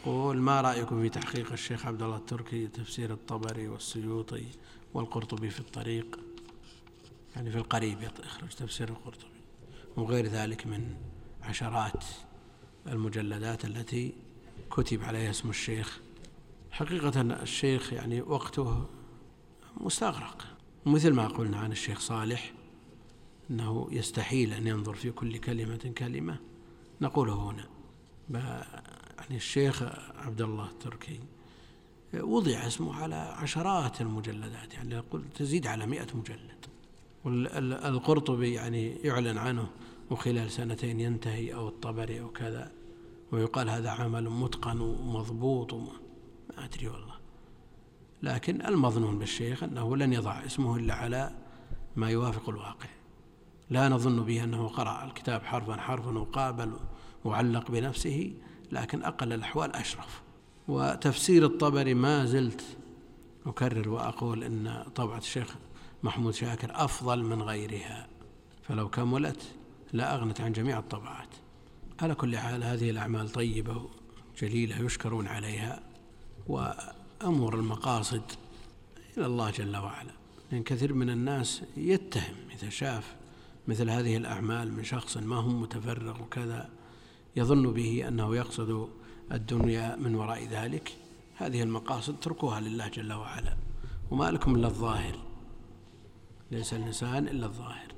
يقول: ما رأيكم في تحقيق الشيخ عبد الله التركي تفسير الطبري والسيوطي والقرطبي في الطريق، يعني في القريب يخرج تفسير القرطبي، وغير ذلك من عشرات المجلدات التي كتب عليها اسم الشيخ. حقيقة الشيخ يعني وقته مستغرق، ومثل ما قلنا عن الشيخ صالح أنه يستحيل أن ينظر في كل كلمة كلمة، نقوله هنا. يعني الشيخ عبد الله التركي وضع اسمه على عشرات المجلدات، يعني تزيد على 100 مجلد. والقرطبي يعني يعلن عنه وخلال 2 ينتهي، أو الطبري أو كذا، ويقال هذا عمل متقن ومضبوط ما أدري والله. لكن المظنون بالشيخ أنه لن يضع اسمه إلا على ما يوافق الواقع. لا نظن به أنه قرأ الكتاب حرفا حرفا وقابل وعلق بنفسه، لكن أقل الأحوال أشرف. وتفسير الطبري ما زلت أكرر وأقول إن طبعة الشيخ محمود شاكر أفضل من غيرها، فلو كملت لا أغنت عن جميع الطبعات. على كل حال هذه الأعمال طيبة جليلة يشكرون عليها، وأمور المقاصد إلى الله جل وعلا. لأن كثير من الناس يتهم إذا شاف مثل هذه الأعمال من شخص ما هم متفرغ وكذا، يظن به أنه يقصد الدنيا من وراء ذلك. هذه المقاصد تركوها لله جل وعلا، وما لكم إلا الظاهر، ليس الإنسان إلا الظاهر.